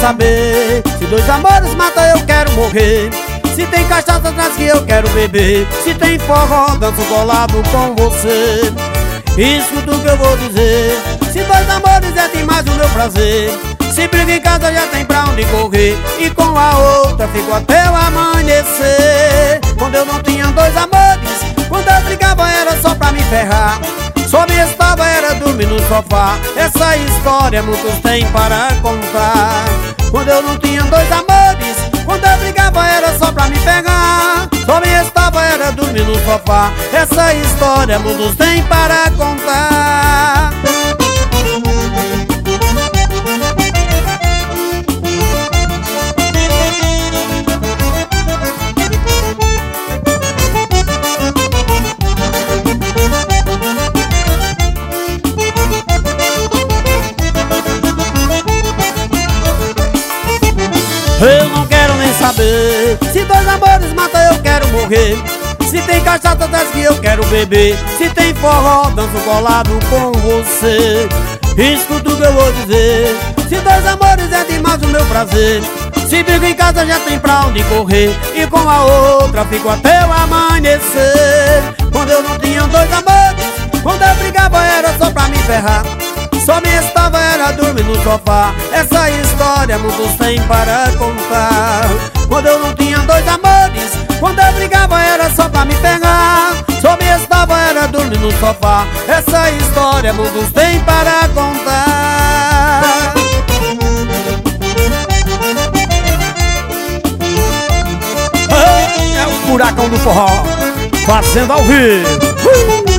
saber. Se dois amores matam eu quero morrer. Se tem cachaça atrás que eu quero beber. Se tem forró, danço colado com você. Escuta o que eu vou dizer. Se dois amores é demais o meu prazer. Se briga em casa já tem pra onde correr. E com a outra fico até o amanhecer. Quando eu não tinha dois amores, quando eu brigava era só pra me ferrar. Só me estava era dormir no sofá. Essa história muitos têm para contar. Quando eu não tinha dois amores, quando eu brigava era só pra me pegar. Só me estava era dormir no sofá. Essa história muitos têm para contar. Eu não quero nem saber. Se dois amores matam eu quero morrer. Se tem cachaça atrás que eu quero beber. Se tem forró, danço colado com você. Escuta o que eu vou dizer. Se dois amores é demais o meu prazer. Se brigo em casa já tem pra onde correr. E com a outra fico até o amanhecer. Quando eu não tinha dois amores, quando eu brigava era só pra me ferrar. Só me estava era dormir no sofá. Essa história muitos têm para contar. Quando eu não tinha dois amores, quando eu brigava era só pra me pegar. Só me estava era dormir no sofá. Essa história muitos têm para contar. É o furacão do forró, fazendo ao vivo.